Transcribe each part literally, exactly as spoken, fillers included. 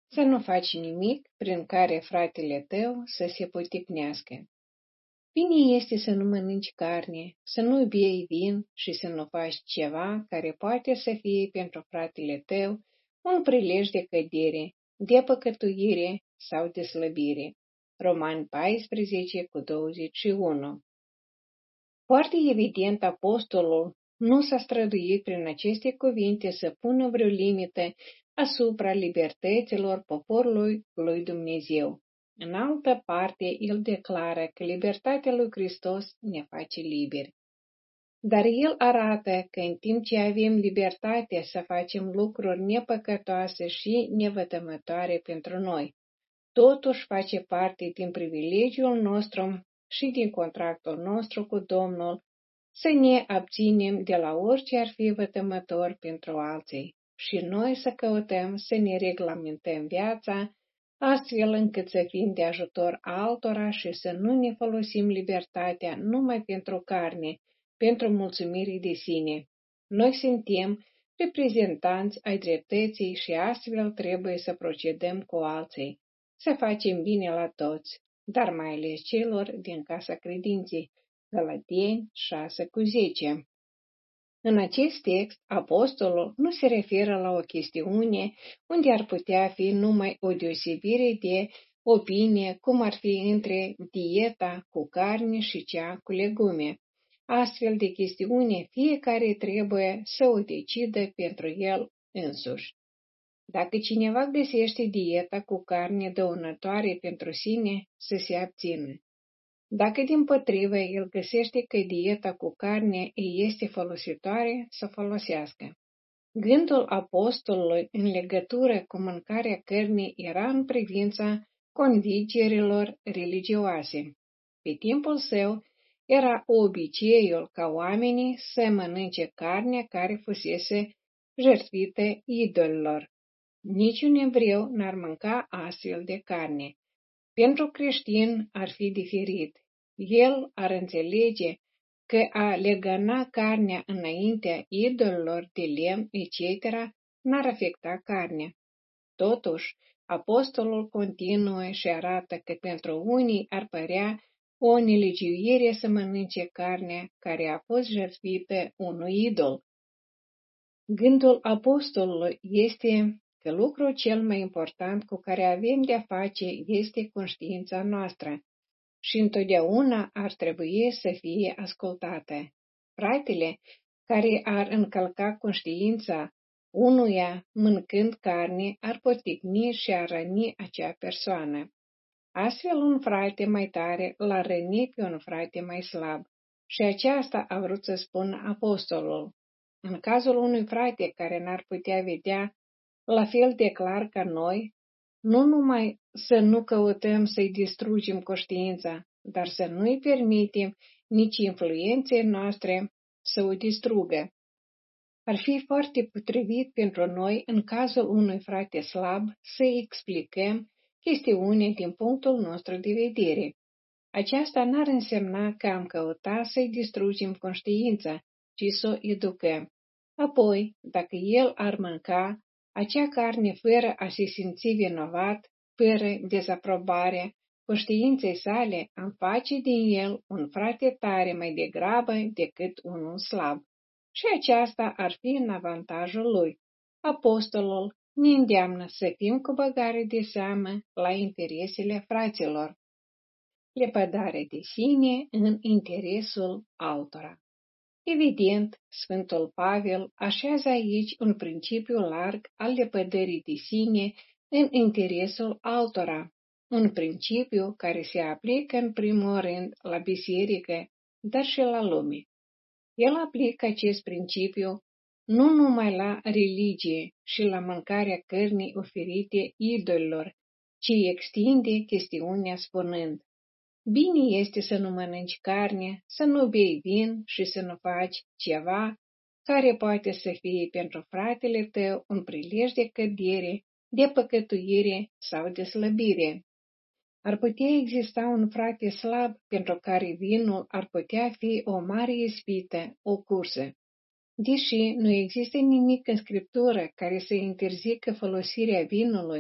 Să nu faci nimic prin care fratele tău să se poticnească. Bine este să nu mănânci carne, să nu bei vin și să nu faci ceva care poate să fie pentru fratele tău un prilej de cădere, de păcătuire sau de slăbire. Romani paisprezece cu douăzeci și unu. Foarte evident, apostolul nu s-a străduit prin aceste cuvinte să pună vreo limită asupra libertăților poporului lui Dumnezeu. În altă parte, el declară că libertatea lui Hristos ne face liberi. Dar el arată că în timp ce avem libertatea să facem lucruri nepăcătoase și nevătămătoare pentru noi, totuși face parte din privilegiul nostru și din contractul nostru cu Domnul să ne abținem de la orice ar fi vătămător pentru alții și noi să căutăm să ne reglementăm viața astfel încât să fim de ajutor altora și să nu ne folosim libertatea numai pentru carne, pentru mulțumirii de sine. Noi suntem reprezentanți ai dreptății și astfel trebuie să procedăm cu alții, să facem bine la toți, dar mai ales celor din casa credinței. Galateni șase cu zece. În acest text, apostolul nu se referă la o chestiune unde ar putea fi numai o deosebire de opinie, cum ar fi între dieta cu carne și cea cu legume. Astfel de chestiune, fiecare trebuie să o decidă pentru el însuși. Dacă cineva găsește dieta cu carne dăunătoare pentru sine, să se abțină. Dacă dimpotrivă el găsește că dieta cu carne îi este folositoare, să folosească. Gândul apostolului în legătură cu mâncarea cărnii era în privința convingerilor religioase. Pe timpul său era obiceiul ca oamenii să mănânce carnea care fusese jertfită idolilor. Niciun evreu n-ar mânca astfel de carne. Pentru creștin ar fi diferit. El ar înțelege că a legăna carnea înaintea idolilor de lemn, et cetera, n-ar afecta carnea. Totuși, apostolul continuă și arată că pentru unii ar părea o nelegiuire să mănânce carnea care a fost jertfită unui idol. Gândul apostolului este că lucrul cel mai important cu care avem de-a face este conștiința noastră și întotdeauna ar trebui să fie ascultată. Fratele care ar încălca conștiința unuia mâncând carne ar poticni și ar răni acea persoană. Astfel, un frate mai tare l-ar răni pe un frate mai slab și aceasta a vrut să spună apostolul. În cazul unui frate care n-ar putea vedea la fel de clar ca noi, nu numai să nu căutăm să-i distrugem conștiința, dar să nu-i permitem nici influenței noastre să o distrugă. Ar fi foarte potrivit pentru noi, în cazul unui frate slab, să-i explicăm chestiunea din punctul nostru de vedere. Aceasta n-ar însemna că am căutat să-i distrugem conștiința, ci să o educăm. Apoi, dacă el ar mânca acea carne fără a se simți vinovat, fără dezaprobarea conștiinței sale, am face din el un frate tare mai degrabă decât unul slab. Și aceasta ar fi în avantajul lui. Apostolul ne îndeamnă să fim cu băgare de seamă la interesele fraților. Lepădare de sine în interesul altora. Evident, Sfântul Pavel așează aici un principiu larg al lepădării de sine în interesul altora, un principiu care se aplică în primul rând la biserică, dar și la lume. El aplică acest principiu nu numai la religie și la mâncarea cărnii oferite idolilor, ci extinde chestiunea spunând: bine este să nu mănânci carne, să nu bei vin și să nu faci ceva care poate să fie pentru fratele tău un prilej de cădere, de păcătuire sau de slăbire. Ar putea exista un frate slab pentru care vinul ar putea fi o mare ispită, o cursă. Deși nu există nimic în Scriptură care să interzică folosirea vinului,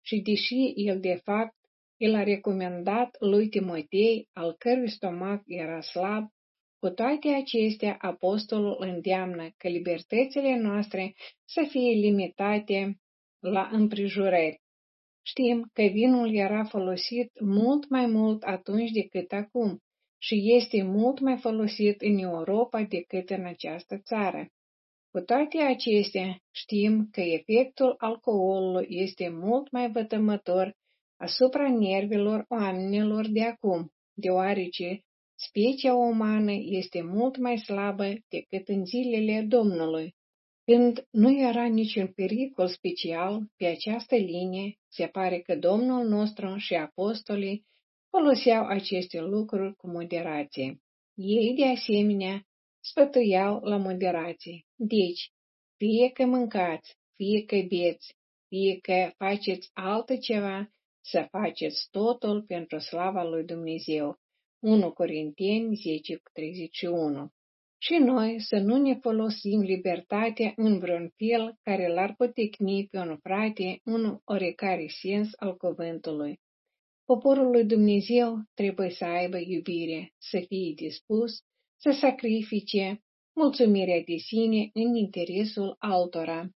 și deși el de fapt el a recomandat lui Timotei, al cărui stomac era slab, cu toate acestea, apostolul îndeamnă că libertățile noastre să fie limitate la împrejurări. Știm că vinul era folosit mult mai mult atunci decât acum și este mult mai folosit în Europa decât în această țară. Cu toate acestea, știm că efectul alcoolului este mult mai vătămător asupra nervilor oamenilor de acum, deoarece specia umană este mult mai slabă decât în zilele Domnului. Când nu era niciun pericol special pe această linie, se pare că Domnul nostru și apostolii foloseau aceste lucruri cu moderație. Ei, de asemenea, sfătuiau la moderație. Deci, fie că mâncați, fie că beți, fie că faceți altceva, să faceți totul pentru slava lui Dumnezeu. unu Corinteni zece treizeci și unu. Și noi să nu ne folosim libertatea în vreun fel care l-ar potecni pe un frate în oricare sens al cuvântului. Poporul lui Dumnezeu trebuie să aibă iubire, să fie dispus să sacrifice mulțumirea de sine în interesul altora.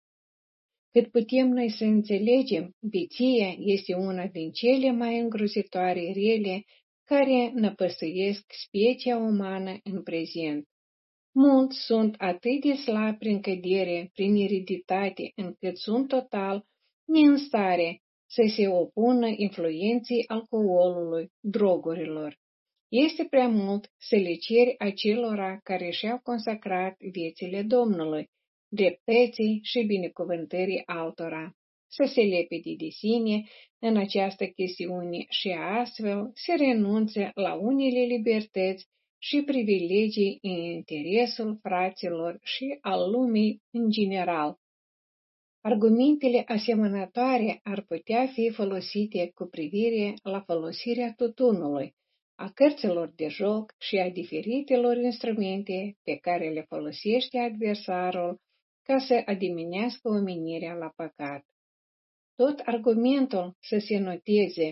Cât putem noi să înțelegem, beția este una din cele mai îngrozitoare rele care năpăstuiesc specia umană în prezent. Mulți sunt atât de slabi prin cădere, prin ereditate, încât sunt total neînstare să se opună influenței alcoolului, drogurilor. Este prea mult să le ceri acelora care și-au consacrat viețile Domnului, dreptății și binecuvântării altora, să se lepede de sine în această chestiune și astfel se renunțe la unele libertăți și privilegii în interesul fraților și al lumii în general. Argumentele asemănătoare ar putea fi folosite cu privire la folosirea tutunului, a cărților de joc și a diferitelor instrumente pe care le folosește adversarul ca să adimenească omenirea la păcat. Tot argumentul să se noteze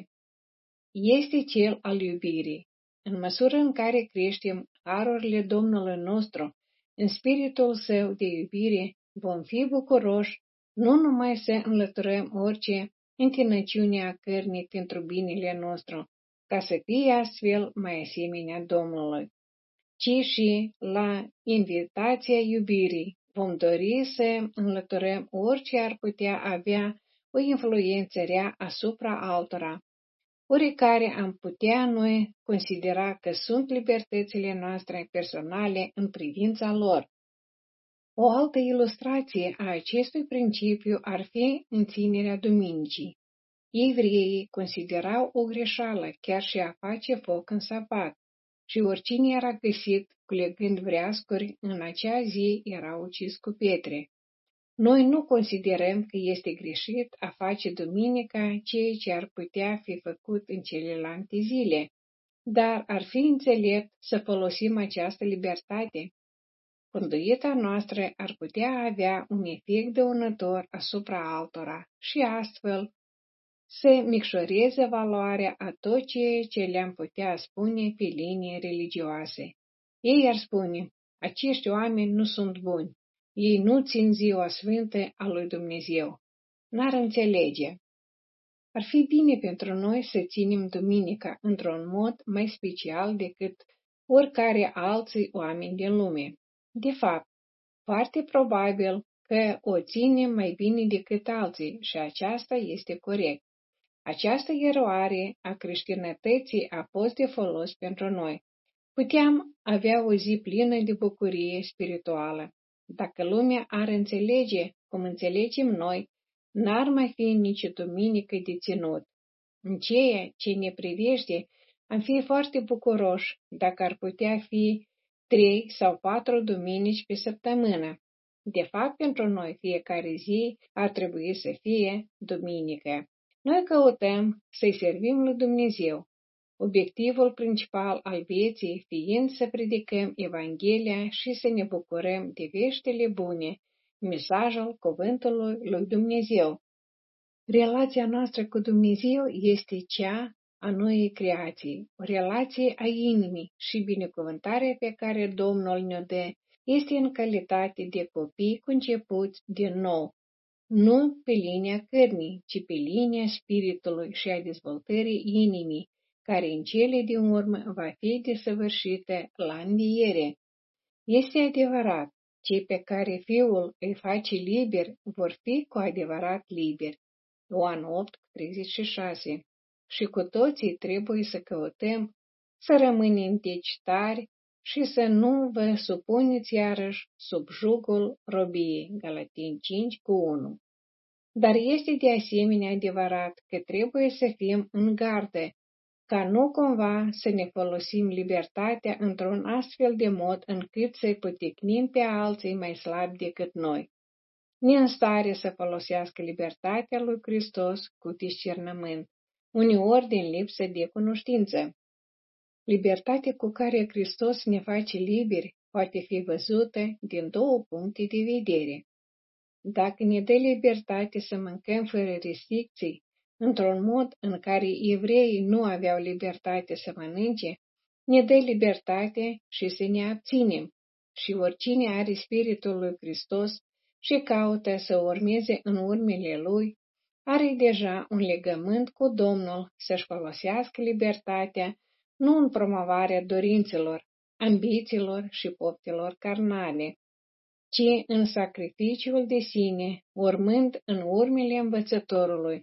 este cel al iubirii. În măsură în care creștem harurile Domnului nostru în spiritul său de iubire, vom fi bucuroși nu numai să înlăturăm orice întinăciune a cărnii pentru binele nostru, ca să fie astfel mai asemenea Domnului, ci și la invitația iubirii vom dori să înlăturăm orice ar putea avea o influență rea asupra altora, oricare am putea noi considera că sunt libertățile noastre personale în privința lor. O altă ilustrație a acestui principiu ar fi înținerea duminicii. Evreii considerau o greșeală chiar și a face foc în sabat și oricine era găsit culegând vreascuri în acea zi era ucis cu pietre. Noi nu considerăm că este greșit a face duminica ceea ce ar putea fi făcut în celelalte zile, dar ar fi înțelept să folosim această libertate. Conduita noastră ar putea avea un efect dăunător asupra altora și astfel să micșoreze valoarea a tot ceea ce le-am putea spune pe linie religioase. Ei ar spune, acești oameni nu sunt buni. Ei nu țin ziua sfântă a lui Dumnezeu. N-ar înțelege. Ar fi bine pentru noi să ținem duminica într-un mod mai special decât oricare alții oameni din lume. De fapt, foarte probabil că o ținem mai bine decât alții și aceasta este corect. Această eroare a creștinătății a fost de folos pentru noi. Puteam avea o zi plină de bucurie spirituală. Dacă lumea ar înțelege cum înțelegem noi, n-ar mai fi nici duminică de ținut. În ceea ce ne privește, am fi foarte bucuroși dacă ar putea fi trei sau patru duminici pe săptămână. De fapt, pentru noi, fiecare zi ar trebui să fie duminică. Noi căutăm să-i servim lui Dumnezeu, obiectivul principal al vieții fiind să predicăm Evanghelia și să ne bucurăm de veștile bune, mesajul cuvântului lui Dumnezeu. Relația noastră cu Dumnezeu este cea a noii creații, o relație a inimii și binecuvântarea pe care Domnul ne-o dă este în calitate de copii concepuți din nou, nu pe linia cărnii, ci pe linia spiritului și a dezvoltării inimii, care în cele din urmă va fi desăvârșită la înviere. Este adevărat, cei pe care Fiul îi face liberi vor fi cu adevărat liberi. Ioan opt, treizeci și șase. Și cu toții trebuie să căutăm să rămânem deci tari și să nu vă supuneți iarăși sub jugul robiei. Galateni cinci cu unu. Dar este de asemenea adevărat că trebuie să fim în gardă, ca nu cumva să ne folosim libertatea într-un astfel de mod încât să-i poticnim pe alții mai slabi decât noi, ne în stare să folosească libertatea lui Hristos cu discernământ, uneori din lipsă de cunoștință. Libertatea cu care Hristos ne face liberi poate fi văzută din două puncte de vedere. Dacă ne dă libertate să mâncăm fără restricții, într-un mod în care evreii nu aveau libertate să mănânce, ne dă libertate și să ne abținem. Și oricine are Spiritul lui Hristos și caută să urmeze în urmele lui, are deja un legământ cu Domnul să-și folosească libertatea nu în promovarea dorințelor, ambițiilor și poftelor carnale, ci în sacrificiul de sine, urmând în urmele învățătorului,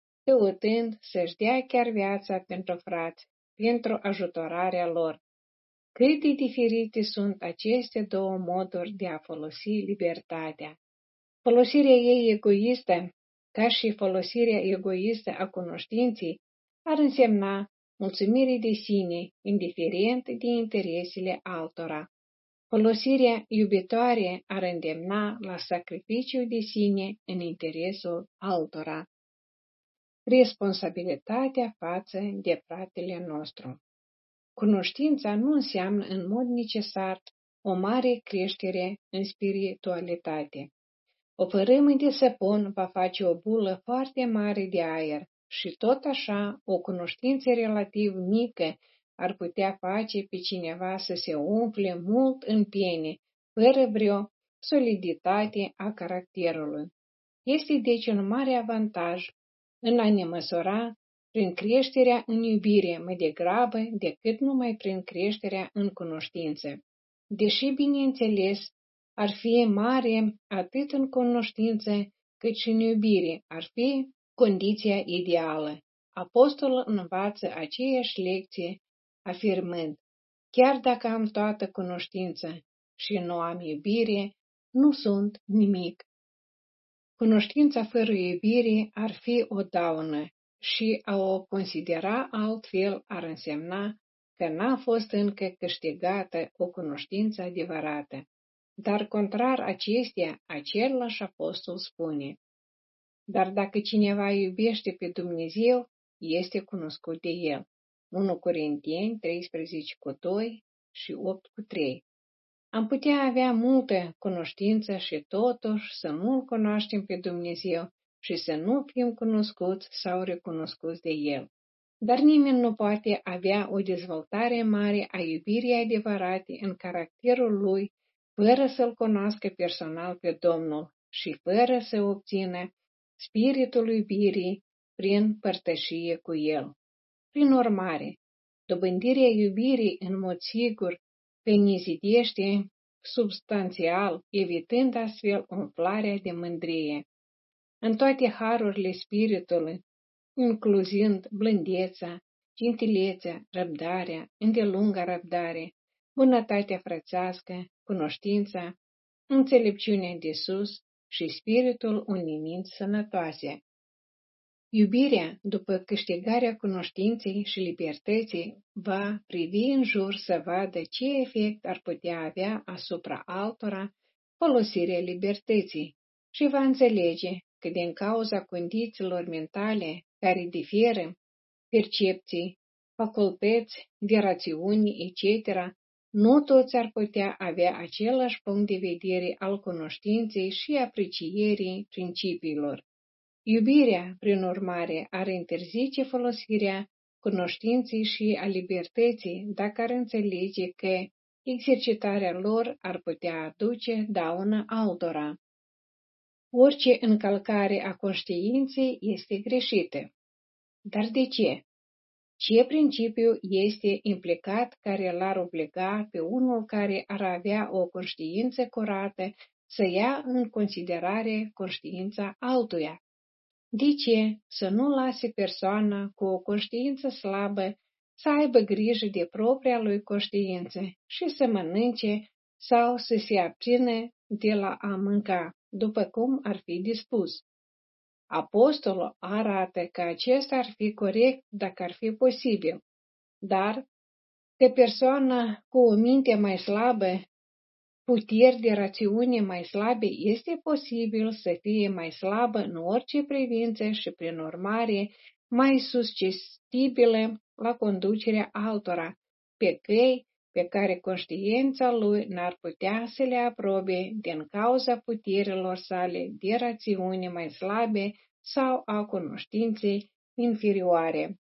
căutând să-și dea chiar viața pentru frați, pentru ajutorarea lor. Cât de diferite sunt aceste două moduri de a folosi libertatea. Folosirea ei egoistă, ca și folosirea egoistă a cunoștinței, ar însemna mulțumire de sine, indiferent de interesele altora. Folosirea iubitoare ar îndemna la sacrificiu de sine în interesul altora. Responsabilitatea față de fratele nostru. Cunoștința nu înseamnă în mod necesar o mare creștere în spiritualitate. O fărâmă de săpun va face o bulă foarte mare de aer și tot așa o cunoștință relativ mică ar putea face pe cineva să se umfle mult în piene, fără vreo soliditate a caracterului. Este deci un mare avantaj în a ne măsura prin creșterea în iubire mai degrabă decât numai prin creșterea în cunoștință. Deși, bineînțeles, ar fi mare atât în cunoștință cât și în iubire, ar fi condiția ideală. Apostolul învață aceeași lecție, afirmând, chiar dacă am toată cunoștință și nu am iubire, nu sunt nimic. Cunoștința fără iubire ar fi o daună și a o considera altfel ar însemna că n-a fost încă câștigată o cunoștință adevărată. Dar contrar acestea, același apostol spune, dar dacă cineva iubește pe Dumnezeu, este cunoscut de el. unu Corinteni treisprezece cu doi și opt cu trei. Am putea avea multă cunoștință și totuși să nu-L cunoaștem pe Dumnezeu și să nu fim cunoscuți sau recunoscuți de El. Dar nimeni nu poate avea o dezvoltare mare a iubirii adevărate în caracterul lui fără să-L cunoască personal pe Domnul și fără să obțină spiritul iubirii prin părtășie cu El. Prin urmare, dobândirea iubirii în mod sigur că ne zidește substanțial, evitând astfel umflarea de mândrie. În toate harurile spiritului, incluzând blândețea, gentilețea, răbdarea, îndelunga răbdare, bunătatea frățească, cunoștința, înțelepciunea de sus și spiritul unei minți sănătoase. Iubirea, după câștigarea cunoștinței și libertății, va privi în jur să vadă ce efect ar putea avea asupra altora folosirea libertății și va înțelege că din cauza condițiilor mentale care diferă, percepții, facultăți de rațiuni, et cetera, nu toți ar putea avea același punct de vedere al cunoștinței și aprecierii principiilor. Iubirea, prin urmare, ar interzice folosirea cunoștinței și a libertății dacă ar înțelege că exercitarea lor ar putea aduce daună altora. Orice încălcare a conștiinței este greșită. Dar de ce? Ce principiu este implicat care l-ar obliga pe unul care ar avea o conștiință curată să ia în considerare conștiința altuia? De ce să nu lase persoana cu o conștiință slabă să aibă grijă de propria lui conștiință și să mănânce sau să se abțină de la a mânca, după cum ar fi dispus? Apostolul arată că acesta ar fi corect dacă ar fi posibil, dar că persoana cu o minte mai slabă, puteri de rațiune mai slabe, este posibil să fie mai slabă în orice privință și, prin urmare, mai susceptibilă la conducerea altora, pe căi pe care conștiința lui n-ar putea să le aprobe din cauza puterilor sale de rațiune mai slabe sau a cunoștinței inferioare.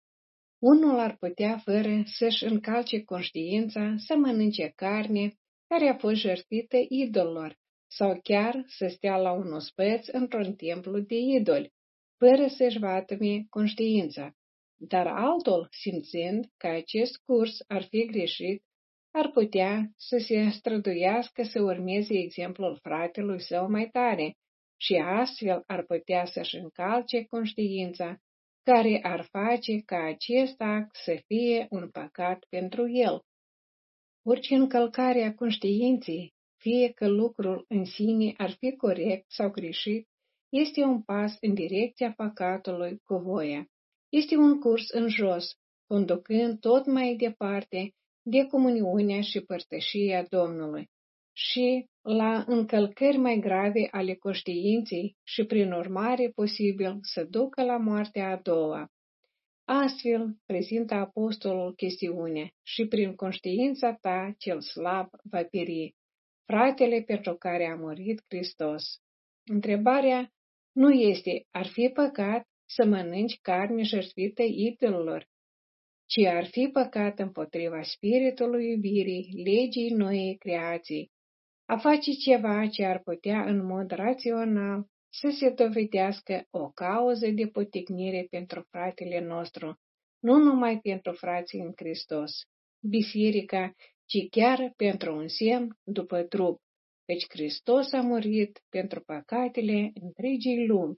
Unul ar putea, fără să-și încalce conștiința, să mănânce carne care a fost jertfită idolilor, sau chiar să stea la un ospăț într-un templu de idoli, fără să-și vatăme conștiința. Dar altul, simțind că acest curs ar fi greșit, ar putea să se străduiască să urmeze exemplul fratelui său mai tare și astfel ar putea să-și încalce conștiința, care ar face ca acest act să fie un păcat pentru el. Orice încălcare a conștiinței, fie că lucrul în sine ar fi corect sau greșit, este un pas în direcția păcatului cu voia. Este un curs în jos, conducând tot mai departe de comuniunea și părtășia Domnului și la încălcări mai grave ale conștiinței și, prin urmare, posibil să ducă la moartea a doua. Astfel, prezintă apostolul chestiunea: și prin conștiința ta cel slab va pieri, fratele pentru care a murit Hristos. Întrebarea nu este: ar fi păcat să mănânci carne jertfită idolilor, ci ar fi păcat împotriva spiritului iubirii, legii noii creații, a face ceva ce ar putea în mod rațional să se dovedească o cauză de poticnire pentru fratele nostru, nu numai pentru frații în Hristos, biserica, ci chiar pentru un semn după trup, căci Hristos a murit pentru păcatele întregii lumi.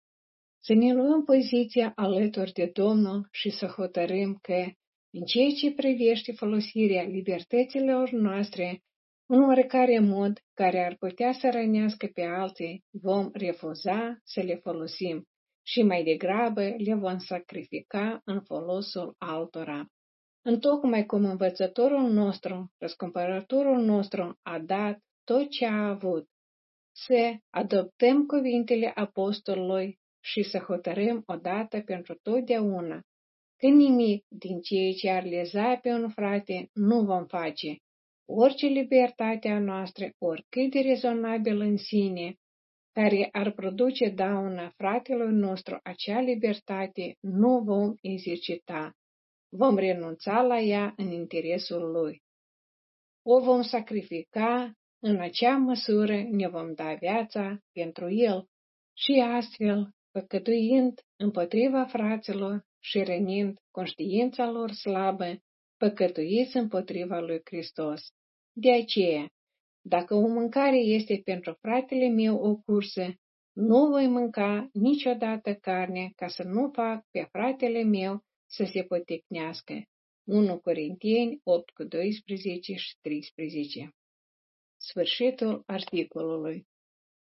Să ne luăm poziția alături de Domnul și să hotărâm că, în ceea ce privește folosirea libertăților noastre, în oricare mod care ar putea să rănească pe alții, vom refuza să le folosim și mai degrabă le vom sacrifica în folosul altora. Întocmai cum învățătorul nostru, răscumpărătorul nostru, a dat tot ce a avut, să adoptăm cuvintele apostolului și să hotărâm odată pentru totdeauna că nimic din ceea ce ar leza pe un frate nu vom face. Orice libertate a noastră, oricât de rezonabil în sine, care ar produce dauna fratelui nostru, acea libertate nu vom exercita. Vom renunța la ea în interesul lui. O vom sacrifica, în acea măsură ne vom da viața pentru el și astfel, păcătuind împotriva fraților și rănind conștiința lor slabă, păcătuiți împotriva lui Hristos. De aceea, dacă o mâncare este pentru fratele meu o cursă, nu voi mânca niciodată carne ca să nu fac pe fratele meu să se poticnească. unu Corinteni opt cu doisprezece și treisprezece. Sfârșitul articolului.